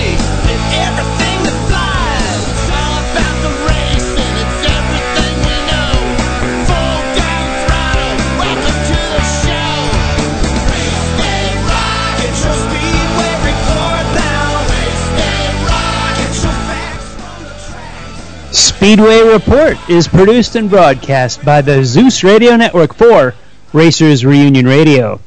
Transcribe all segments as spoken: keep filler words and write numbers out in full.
Speedway Report is produced and broadcast by the Zeus Radio Network for Racers Reunion Radio.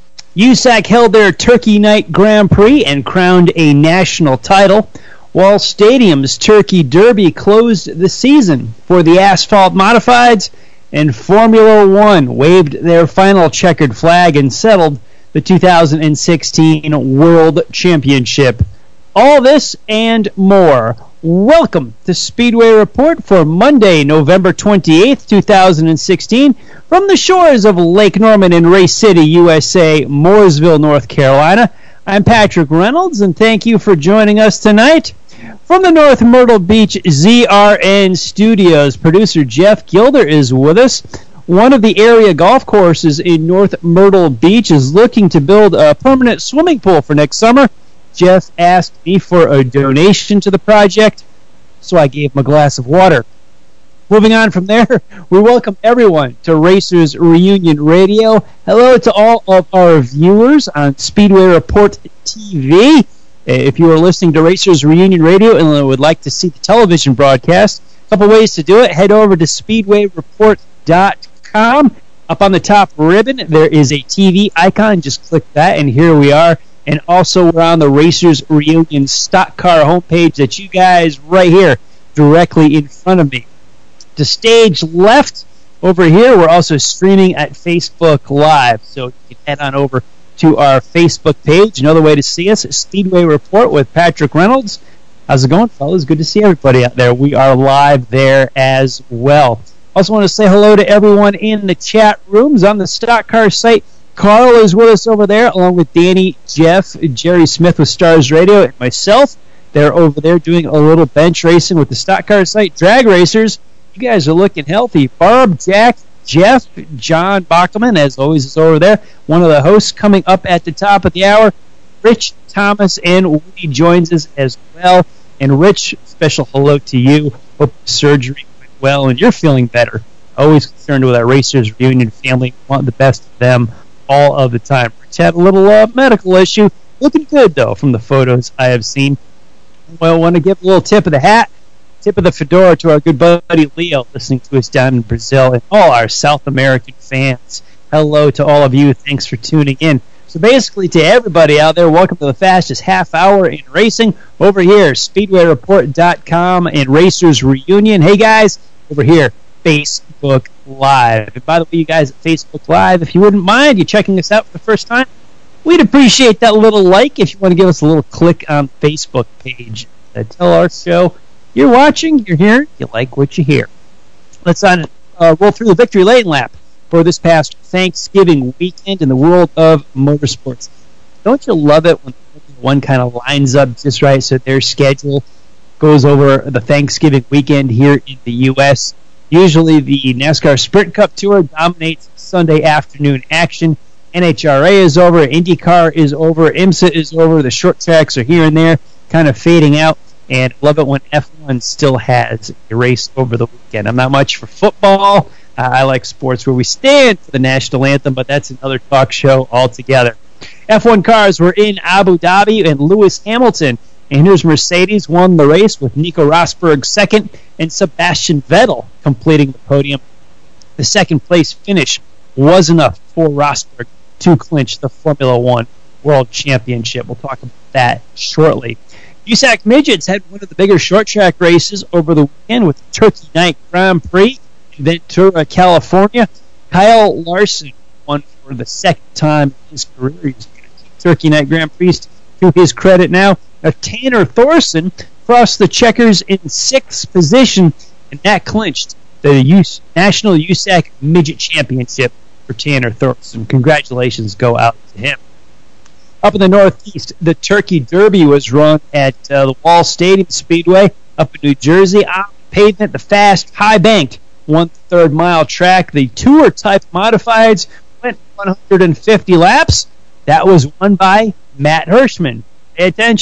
U S A C held their Turkey Night Grand Prix and crowned a national title, while Stadium's Turkey Derby closed the season for the Asphalt Modifieds, and Formula One waved their final checkered flag and settled the two thousand sixteen World Championship. All this and more. Welcome to Speedway Report for Monday, November twenty-eighth, two thousand sixteen, from the shores of Lake Norman in Race City, U S A, Mooresville, North Carolina. I'm Patrick Reynolds, and thank you for joining us tonight. From the North Myrtle Beach Z R N studios, producer Jeff Gilder is with us. One of the area golf courses in North Myrtle Beach is looking to build a permanent swimming pool for next summer. Jeff asked me for a donation to the project, so I gave him a glass of water. Moving on from there, we welcome everyone to Racers Reunion Radio. Hello to all of our viewers on Speedway Report T V. If you are listening to Racers Reunion Radio and would like to see the television broadcast, a couple ways to do it. Head over to speedway report dot com. Up on the top ribbon, there is a T V icon. Just click that, and here we are. And also, we're on the Racers Reunion stock car homepage that you guys right here, directly in front of me. To stage left over here, we're also streaming at Facebook Live. So you can head on over to our Facebook page. Another way to see us is Speedway Report with Patrick Reynolds. How's it going, fellas? Good to see everybody out there. We are live there as well. Also want to say hello to everyone in the chat rooms on the stock car site. Carl is with us over there, along with Danny, Jeff, Jerry Smith with Stars Radio, and myself. They're over there doing a little bench racing with the stock car site. Drag Racers, you guys are looking healthy. Barb, Jack, Jeff, John Bachman, as always, is over there. One of the hosts coming up at the top of the hour. Rich, Thomas, and Woody joins us as well. And Rich, special hello to you. Hope the surgery went well and you're feeling better. Always concerned with our Racers Reunion family. Want the best of them all of the time. Rich had a little uh, medical issue. Looking good, though, from the photos I have seen. Well, I want to give a little tip of the hat, tip of the fedora to our good buddy Leo, listening to us down in Brazil, and all our South American fans. Hello to all of you. Thanks for tuning in. So basically, to everybody out there, welcome to the fastest half hour in racing. Over here, speedway report dot com and Racers Reunion. Hey, guys, over here, Facebook Live. And by the way, you guys at Facebook Live, if you wouldn't mind you checking us out for the first time, we'd appreciate that little like if you want to give us a little click on the Facebook page. Uh, tell our show you're watching, you're here, you like what you hear. Let's on, uh, roll through the victory lane lap for this past Thanksgiving weekend in the world of motorsports. Don't you love it when one kind of lines up just right so their schedule goes over the Thanksgiving weekend here in the U S? Usually the NASCAR Sprint Cup Tour dominates Sunday afternoon action. N H R A is over, IndyCar is over, IMSA is over, the short tracks are here and there, kind of fading out, and I love it when F one still has a race over the weekend. I'm not much for football. Uh, I like sports where we stand for the national anthem, but that's another talk show altogether. F one cars were in Abu Dhabi, and Lewis Hamilton and here's Mercedes won the race with Nico Rosberg second and Sebastian Vettel completing the podium. The second place finish was enough for Rosberg to clinch the Formula One World Championship. We'll talk about that shortly. U S A C Midgets had one of the bigger short track races over the weekend with the Turkey Night Grand Prix in Ventura, California. Kyle Larson won for the second time in his career. He's Turkey Night Grand Prix to his credit now. Now, Tanner Thorson crossed the checkers in sixth position, and that clinched the U S, National U S A C Midget Championship for Tanner Thorson. Congratulations go out to him. Up in the Northeast, the Turkey Derby was run at uh, the Wall Stadium Speedway up in New Jersey. On pavement, the fast, high-banked one-third mile track. The Tour-type modifieds went one hundred fifty laps. That was won by Matt Hirschman. Pay attention.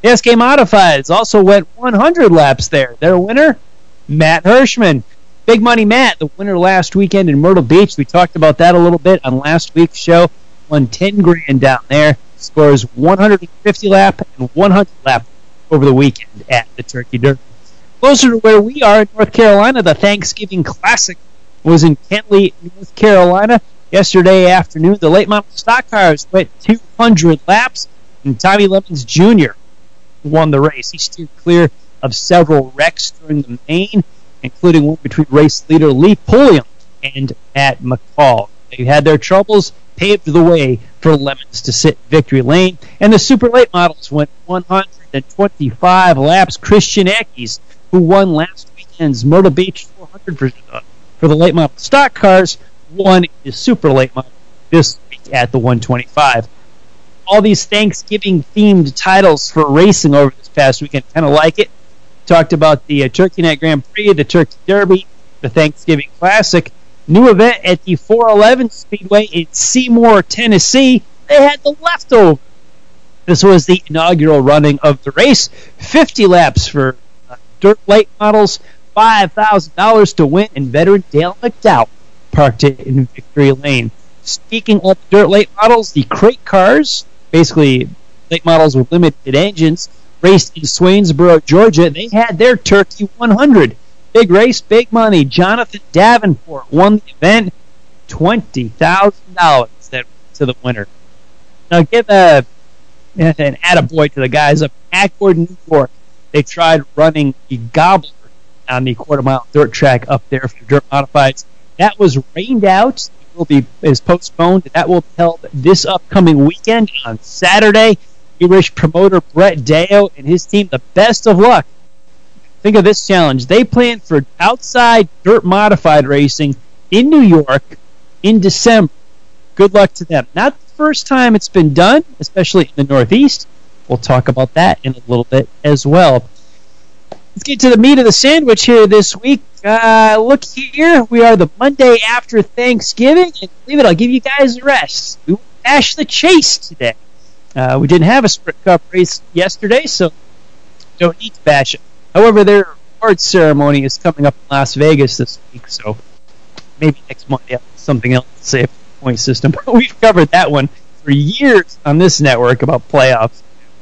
The S K Modifieds also went one hundred laps there. Their winner, Matt Hirschman. Big Money Matt, the winner last weekend in Myrtle Beach. We talked about that a little bit on last week's show. Won ten grand down there. Scores one hundred fifty lap and one hundred lap over the weekend at the Turkey Derby. Closer to where we are in North Carolina, the Thanksgiving Classic was in Kentley, North Carolina. Yesterday afternoon, the late model stock cars went two hundred laps, and Tommy Lemons Junior won the race. He steered clear of several wrecks during the main, including one between race leader Lee Pulliam and Matt McCall. They had their troubles, paved the way for Lemons to sit in victory lane, and the super late models went one hundred twenty-five laps. Christian Eckes, who won last weekend's Myrtle Beach four hundred for, uh, for the late model stock cars, won his super late model this week at the one twenty-five. All these Thanksgiving-themed titles for racing over this past weekend, kind of like it. Talked about the uh, Turkey Night Grand Prix, the Turkey Derby, the Thanksgiving Classic. New event at the four eleven Speedway in Seymour, Tennessee. They had the leftover. This was the inaugural running of the race. fifty laps for uh, dirt late models, five thousand dollars to win, and veteran Dale McDowell parked it in victory lane. Speaking of dirt late models, the crate cars, basically late models with limited engines, raced in Swainsboro, Georgia. They had their Turkey one hundred. Big race, big money. Jonathan Davenport won the event, twenty thousand dollars that went to the winner. Now give a, an attaboy to the guys up in Accord, New York. They tried running the Gobbler on the quarter-mile dirt track up there for dirt modifieds. That was rained out. It will be is postponed. That will be held this upcoming weekend on Saturday. Irish promoter Brett Deo and his team the best of luck. Think of this challenge. They plan for outside dirt modified racing in New York in December. Good luck to them. Not the first time it's been done, especially in the Northeast. We'll talk about that in a little bit as well. Let's get to the meat of the sandwich here this week. Uh, look here. We are the Monday after Thanksgiving, and believe it, I'll give you guys a rest. We will bash the chase today. Uh, we didn't have a Sprint Cup race yesterday, so don't need to bash it. However, their award ceremony is coming up in Las Vegas this week, so maybe next month I'll have something else to say about the point system. We've covered that one for years on this network about playoffs.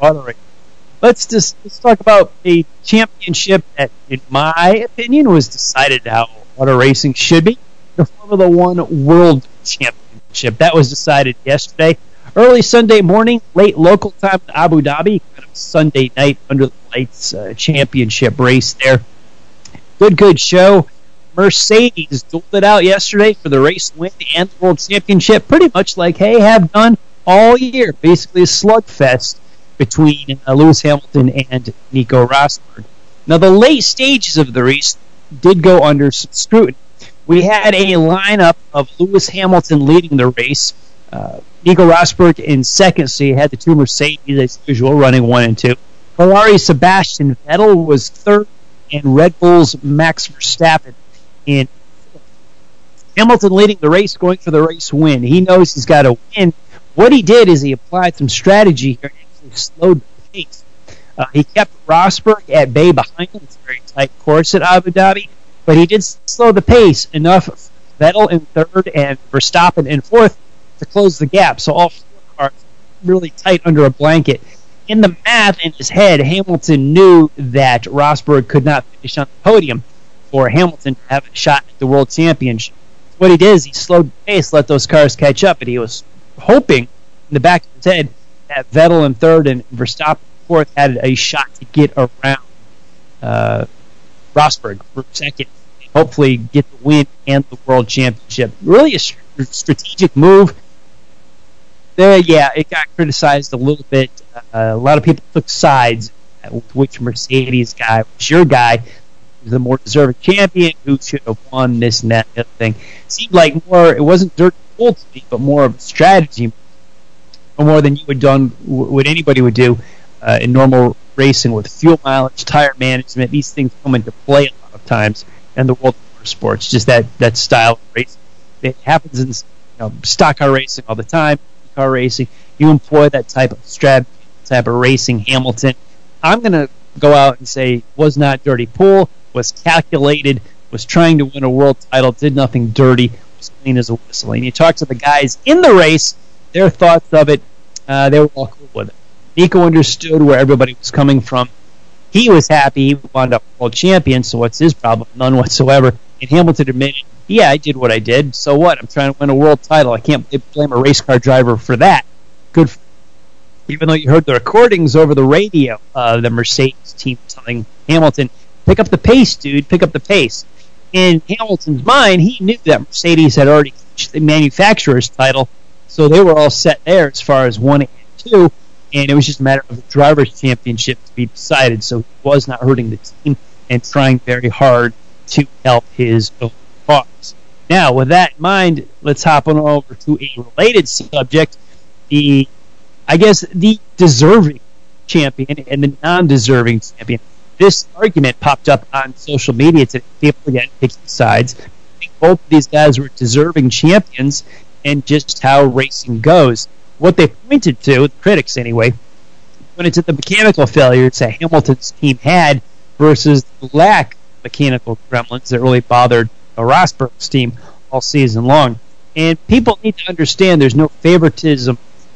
Let's just let's talk about a championship that, in my opinion, was decided how auto racing should be. The Formula One World Championship. That was decided yesterday. Early Sunday morning, late local time in Abu Dhabi, kind of Sunday night under the lights uh, championship race there. Good, good show. Mercedes dueled it out yesterday for the race win and the World Championship, pretty much like they have done all year. Basically a slugfest between uh, Lewis Hamilton and Nico Rosberg. Now, the late stages of the race did go under some scrutiny. We had a lineup of Lewis Hamilton leading the race, uh, Nico Rosberg in second, so you had the two Mercedes as usual running one and two. Ferrari Sebastian Vettel was third, and Red Bull's Max Verstappen in fourth. Hamilton leading the race, going for the race win. He knows he's got to win. What he did is he applied some strategy here and actually slowed the pace. Uh, he kept Rosberg at bay behind him. It's a very tight course at Abu Dhabi, but he did slow the pace enough for Vettel in third and Verstappen in fourth to close the gap. So all four cars really tight under a blanket. In the math in his head, Hamilton knew that Rosberg could not finish on the podium for Hamilton to have a shot at the World Championship. What he did is he slowed the pace, let those cars catch up, and he was hoping in the back of his head that Vettel in third and Verstappen in fourth had a shot to get around uh, Rosberg for second and hopefully get the win and the World Championship. Really a st- strategic move. There, yeah, it got criticized a little bit. Uh, a lot of people took sides with which Mercedes guy was your guy, the more deserving champion, who should have won this and that and thing. Seemed like more, it wasn't dirt cool to me, but more of a strategy, more than you would done, what anybody would do uh, in normal racing with fuel mileage, tire management. These things come into play a lot of times in the world of motorsports. Just that that style of racing. It happens in you know, stock car racing all the time. Car racing, you employ that type of strategy, type of racing. Hamilton I'm going to go out and say was not dirty pool, was calculated, was trying to win a world title, did nothing dirty, was clean as a whistle. And you talk to the guys in the race, their thoughts of it, uh, they were all cool with it. Nico understood where everybody was coming from. He was happy. He wound up world champion, so what's his problem? None whatsoever. And Hamilton admitted, yeah, I did what I did. So what? I'm trying to win a world title. I can't blame a race car driver for that. Good for Even though you heard the recordings over the radio, uh, the Mercedes team telling Hamilton, pick up the pace, dude, pick up the pace. In Hamilton's mind, he knew that Mercedes had already reached the manufacturer's title, so they were all set there as far as one and two, and it was just a matter of the driver's championship to be decided, so he was not hurting the team and trying very hard to help his own cause. Now, with that in mind, let's hop on over to a related subject, the I guess the deserving champion and the non-deserving champion. This argument popped up on social media today. People again picking sides. I think both of these guys were deserving champions, and just how racing goes. What they pointed to, the critics anyway, pointed to the mechanical failures that Hamilton's team had versus the lack of mechanical gremlins that really bothered Rosberg's team all season long. And people need to understand there's no favoritism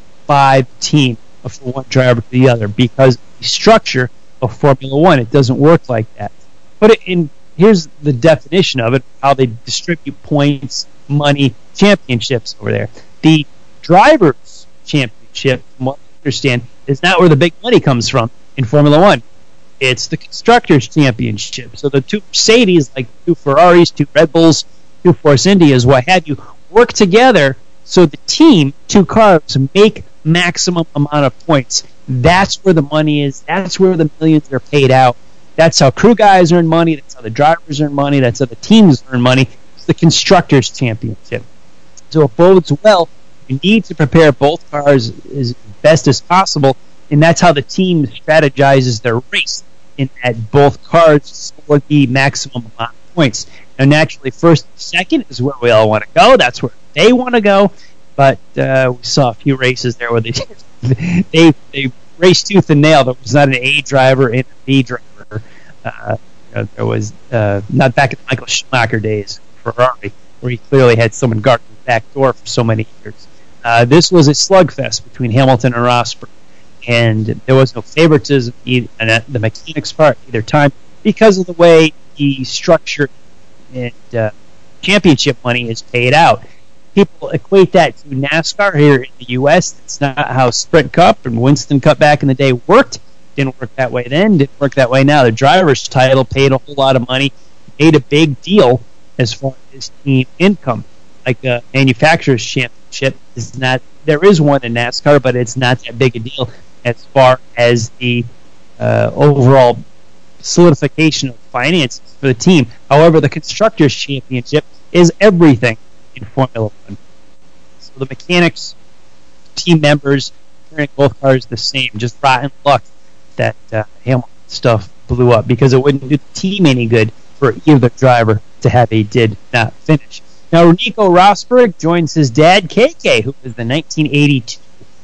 by the team of one driver to the other because the structure of Formula One, it doesn't work like that. But it, in here's the definition of it, how they distribute points, money, championships over there. The drivers' championship, from what I understand, is not where the big money comes from in Formula One. It's the constructors' championship. So the two Mercedes, like two Ferraris, two Red Bulls, two Force Indias, what have you, work together so the team, two cars, make maximum amount of points. That's where the money is. That's where the millions are paid out. That's how crew guys earn money. That's how the drivers earn money. That's how the teams earn money. It's the constructors' championship. So it bodes well. You need to prepare both cars as best as possible, and that's how the team strategizes their race, in that both cars score the maximum amount of points. Now, naturally, first and second is where we all want to go. That's where they want to go. But uh, we saw a few races there where they they they raced tooth and nail. There was not an A driver and a B driver. Uh, you know, there was uh, not back in the Michael Schumacher days, Ferrari, where he clearly had someone guarding the back door for so many years. Uh, this was a slugfest between Hamilton and Rosberg, and there was no favoritism in the mechanics part either time because of the way the structure and uh, championship money is paid out. People equate that to NASCAR here in the U S. That's not how Sprint Cup and Winston Cup back in the day worked. Didn't work that way then. Didn't work that way now. The driver's title paid a whole lot of money, made a big deal as far as team income. Like a manufacturer's championship is not. There is one in NASCAR, but it's not that big a deal as far as the uh, overall solidification of finances for the team. However, the constructors' championship is everything in Formula One. So the mechanics, team members, carrying both cars the same. Just rotten luck that uh, Hamilton stuff blew up because it wouldn't do the team any good for either driver to have a did not finish. Now, Nico Rosberg joins his dad, K K, who was the nineteen eighty-two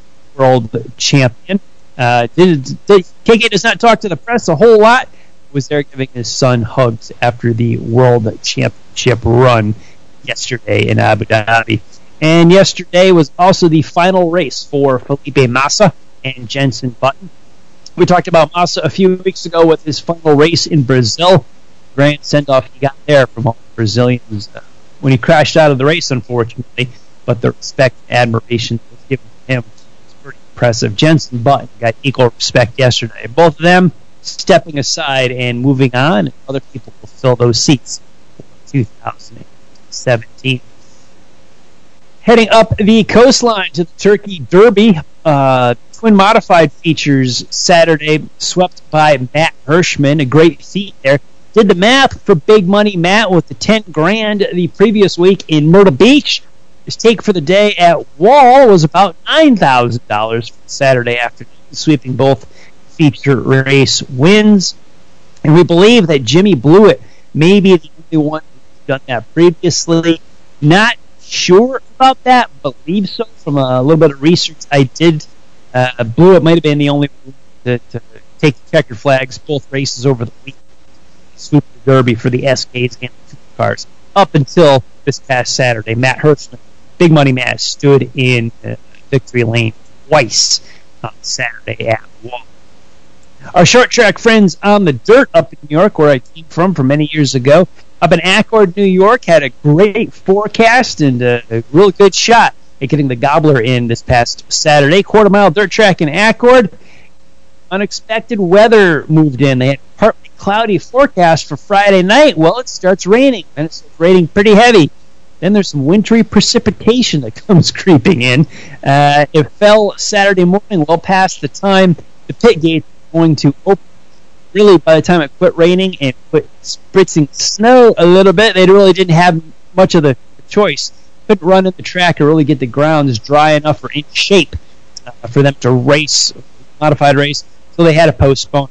world champion. Uh, did, did, K K does not talk to the press a whole lot. Was there giving his son hugs after the world championship run yesterday in Abu Dhabi. And yesterday was also the final race for Felipe Massa and Jenson Button. We talked about Massa a few weeks ago with his final race in Brazil. Grand send-off he got there from all the Brazilians uh, when he crashed out of the race, unfortunately. But the respect and admiration was given to him was pretty impressive. Jenson Button got equal respect yesterday. Both of them stepping aside and moving on, and other people will fill those seats for two thousand seventeen. Heading up the coastline to the Turkey Derby, uh, twin modified features Saturday, swept by Matt Hirschman. A great feat there. Did the math for big money Matt with the ten grand the previous week in Myrtle Beach. His take for the day at Wall was about nine thousand dollars for Saturday afternoon, sweeping both feature race wins. And we believe that Jimmy Blewett may be the only one who's done that previously. Not sure about that, believe so from a little bit of research I did. Uh, Blewett might have been the only one to, to take the checkered flags, both races over the week. Sweep the Derby for the S Ks and the Supercars. Up until this past Saturday, Matt Hirschman, Big Money Matt, stood in uh, victory lane twice on Saturday at Wall. Our short track friends on the dirt up in New York, where I came from for many years ago, up in Accord, New York, had a great forecast and a, a real good shot at getting the Gobbler in this past Saturday. Quarter mile dirt track in Accord. Unexpected weather moved in. They had partly cloudy forecast for Friday night. Well, it starts raining, and it's raining pretty heavy. Then there's some wintry precipitation that comes creeping in. Uh, it fell Saturday morning, well past the time the pit gates were going to open. Really, by the time it quit raining and quit spritzing snow a little bit, they really didn't have much of the choice. Couldn't run in the track or really get the grounds dry enough or in shape uh, for them to race, modified race, so they had to postpone.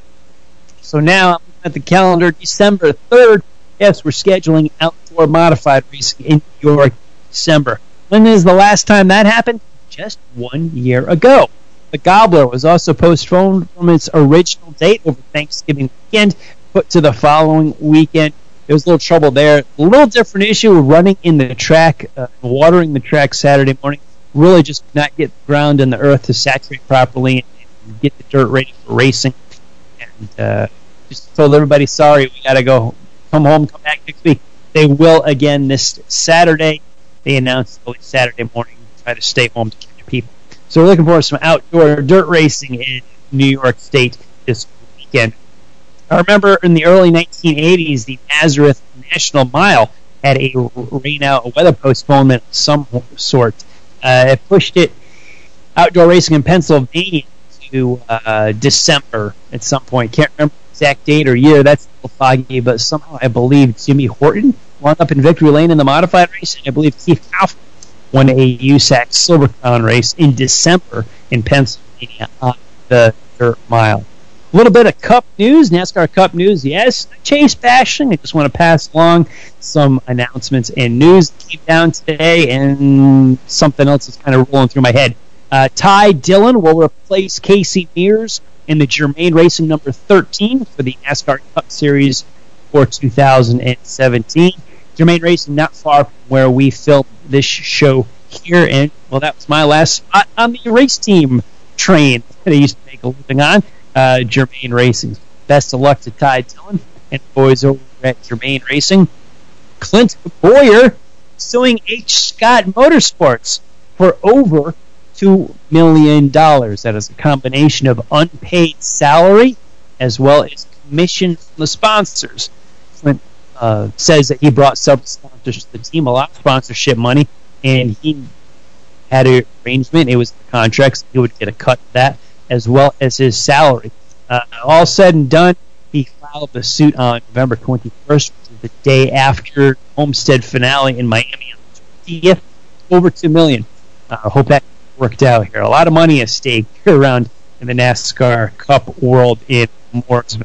So now, I'm at the calendar, December third, yes, we're scheduling outdoor modified racing in New York in December. When is the last time that happened? Just one year ago. The Gobbler was also postponed from its original date over Thanksgiving weekend, put to the following weekend. There was a little trouble there. A little different issue with running in the track, uh, watering the track Saturday morning. Really just could not get the ground and the earth to saturate properly and get the dirt ready for racing. And uh, just told everybody, sorry, we got to go, come home, come back next week. They will again this Saturday. They announced early Saturday morning, try to stay home to keep the people. So we're looking for some outdoor dirt racing in New York State this weekend. I remember in the early nineteen eighties, the Nazareth National Mile had a rain-out, a weather postponement of some sort. Uh, it pushed it outdoor racing in Pennsylvania to uh, December at some point. Can't remember the exact date or year. That's a little foggy, but somehow I believe Jimmy Horton wound up in victory lane in the modified race, and I believe Keith Kaufman won a U S A C Silver Crown race in December in Pennsylvania on the dirt mile. A little bit of Cup news, NASCAR Cup news, yes. Chase bashing. I just want to pass along some announcements and news that came down today, and something else is kind of rolling through my head. Uh, Ty Dillon will replace Casey Mears in the Germain Racing number thirteen for the NASCAR Cup Series for two thousand seventeen. Germain Racing not far from where we filmed this show here, and, well, that was my last spot on the race team train that I used to make a living on. Uh, Germain Racing. Best of luck to Ty Dillon and boys over at Germain Racing. Clint Boyer suing H. Scott Motorsports for over two million dollars. That is a combination of unpaid salary as well as commission from the sponsors. Clint uh, says that he brought some sponsors to the team, a lot of sponsorship money, and he had an arrangement. It was the contracts. He would get a cut of that, as well as his salary. Uh, all said and done, he filed the suit on November twenty-first, which is the day after Homestead finale in Miami on the twentieth. Over two million dollars. I uh, hope that worked out here. A lot of money at stake here around in the NASCAR Cup world in Mooresville.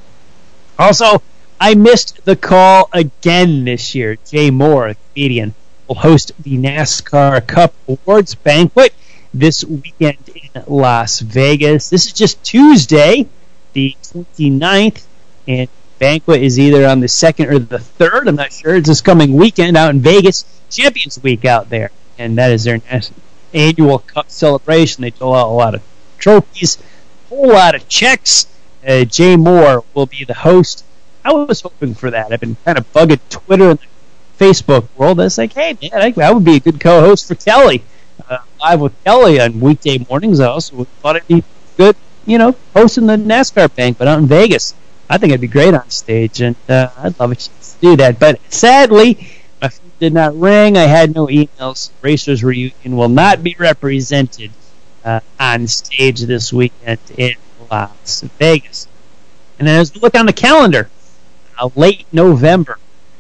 Also, I missed the call again this year. Jay Moore, a comedian, will host the NASCAR Cup Awards Banquet this weekend in Las Vegas. This is just Tuesday, the twenty-ninth, and banquet is either on the second or the third. I'm not sure. It's this coming weekend out in Vegas. Champions Week out there, and that is their annual Cup celebration. They dole out a lot of trophies, a whole lot of checks. Uh, Jay Moore will be the host. I was hoping for that. I've been kind of bugging Twitter and the Facebook world. I was like, hey, man, I, I would be a good co-host for Kelly. Uh, live with Kelly on weekday mornings. I also thought it'd be good, you know, hosting the NASCAR banquet out in Vegas. I think it'd be great on stage, and uh, I'd love a chance to do that. But sadly, my phone did not ring. I had no emails. Racers Reunion will not be represented uh, on stage this weekend in Las Vegas. And then as we look on the calendar, uh, late November,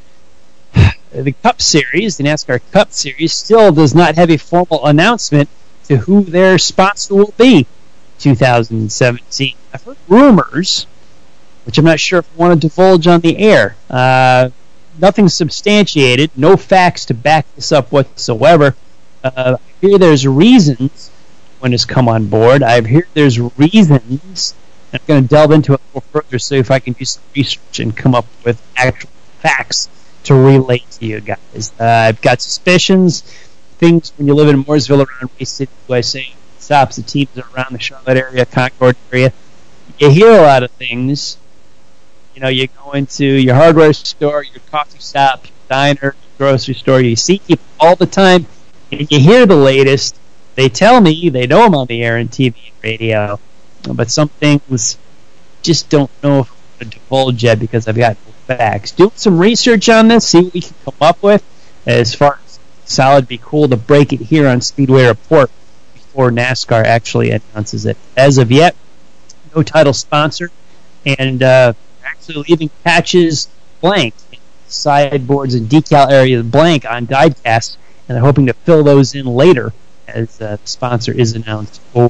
the Cup Series, the NASCAR Cup Series, still does not have a formal announcement to who their sponsor will be two thousand seventeen. I've heard rumors, which I'm not sure if I want to divulge on the air. Uh, nothing substantiated, no facts to back this up whatsoever. Uh, I hear there's reasons when it's come on board. I've heard there's reasons I'm going to delve into it a little further, see if I can do some research and come up with actual facts to relate to you guys. Uh, I've got suspicions, things when you live in Mooresville around Race City, U S A, stops the teams around the Charlotte area, Concord area. You hear a lot of things. You know, you go into your hardware store, your coffee shop, your diner, your grocery store, you see people all the time, and you hear the latest. They tell me they know I'm on the air and T V and radio, but some things just don't know if I'm going to divulge yet because I've got no facts. Do some research on this, see what we can come up with. As far as solid, be cool to break it here on Speedway Report before NASCAR actually announces it. As of yet, no title sponsor, and uh, actually leaving patches blank, sideboards and decal areas blank on diecast, and they're hoping to fill those in later as uh, the sponsor is announced for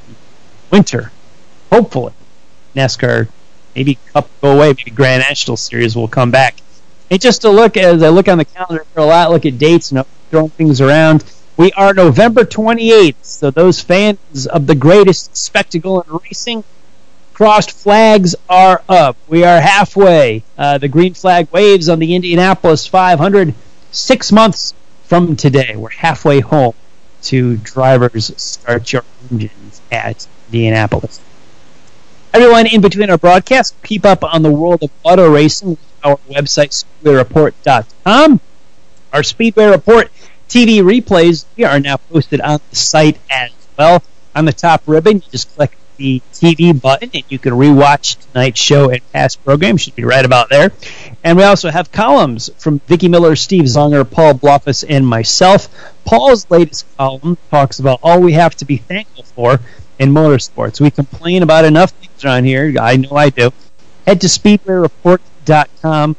winter. Hopefully, NASCAR, maybe Cup go away, maybe Grand National Series will come back. And just to look, as I look on the calendar for a lot, look at dates and throwing things around, we are November twenty-eighth, so those fans of the greatest spectacle in racing, crossed flags are up. We are halfway. Uh, the green flag waves on the Indianapolis five hundred six months from today. We're halfway home to drivers start your engines at Indianapolis. Everyone in between our broadcasts, keep up on the world of auto racing with our website, speedway report dot com. Our Speedway Report T V replays we are now posted on the site as well. On the top ribbon, you just click the T V button, and you can rewatch tonight's show and past programs. Should be right about there. And we also have columns from Vicki Miller, Steve Zonger, Paul Bluffus, and myself. Paul's latest column talks about all we have to be thankful for in motorsports. We complain about enough things around here. I know I do. Head to speedway report dot com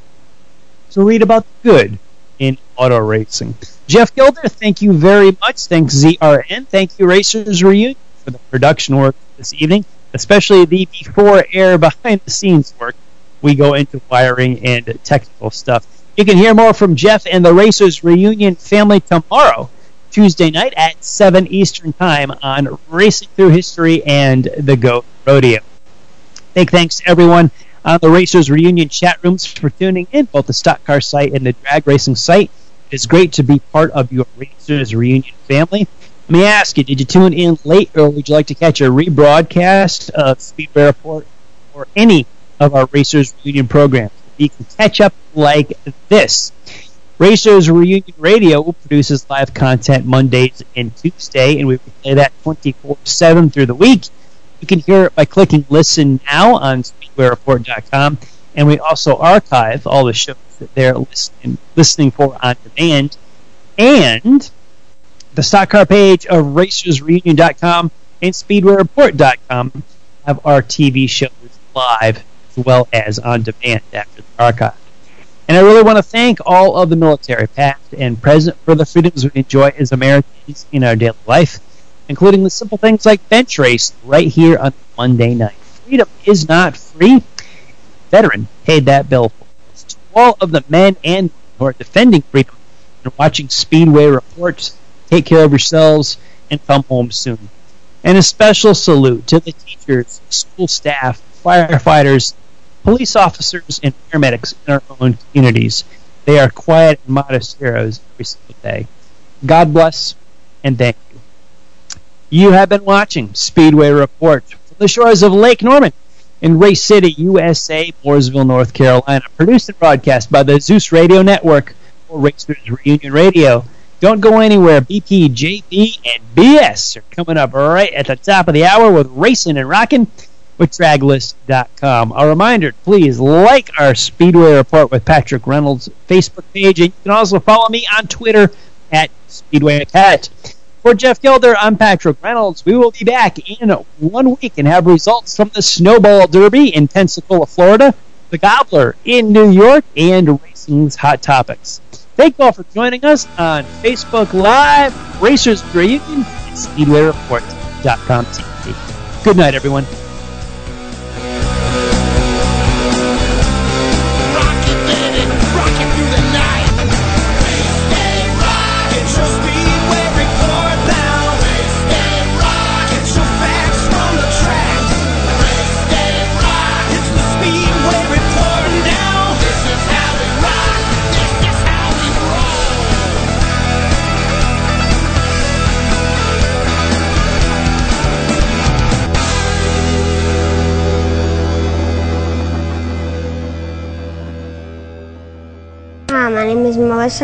to read about the good in auto racing. Jeff Gilder, thank you very much. Thanks, Z R N. Thank you, Racers Reunion, for the production work this evening, especially the before-air, behind-the-scenes work. We go into wiring and technical stuff. You can hear more from Jeff and the Racers Reunion family tomorrow, Tuesday night at seven Eastern Time on Racing Through History and the Go Rodeo. Big thanks to everyone on the Racers Reunion chat rooms for tuning in, both the Stock Car site and the Drag Racing site. It's great to be part of your Racers Reunion family. Let me ask you, did you tune in late, or would you like to catch a rebroadcast of Speedway Report or any of our Racers Reunion programs? You can catch up like this. Racers Reunion Radio produces live content Mondays and Tuesday, and we play that twenty-four seven through the week. You can hear it by clicking Listen Now on speedway report dot com, and we also archive all the shows that they're listening, listening for on demand. And the Stock Car page of racers reunion dot com and speedway report dot com have our T V shows live as well as on demand after the archive. And I really want to thank all of the military, past and present, for the freedoms we enjoy as Americans in our daily life, including the simple things like bench race right here on Monday night. Freedom is not free. Veteran paid that bill for us. To all of the men and women who are defending freedom and watching Speedway Reports, take care of yourselves and come home soon. And a special salute to the teachers, school staff, firefighters, police officers, and paramedics in our own communities. They are quiet and modest heroes every single day. God bless and thank you. You have been watching Speedway Report from the shores of Lake Norman in Race City, U S A, Mooresville, North Carolina. Produced and broadcast by the Zeus Radio Network or Racers Reunion Radio. Don't go anywhere. B P, J P, and B S are coming up right at the top of the hour with Racing and Rockin' with drag list dot com. A reminder, please like our Speedway Report with Patrick Reynolds Facebook page, and you can also follow me on Twitter at Speedway Pat. For Jeff Gilder, I'm Patrick Reynolds. We will be back in one week and have results from the Snowball Derby in Pensacola, Florida, the Gobbler in New York, and Racing's Hot Topics. Thank you all for joining us on Facebook Live, Racers Reunion, and speedway report dot com T V. Good night, everyone. Stay name is Melissa.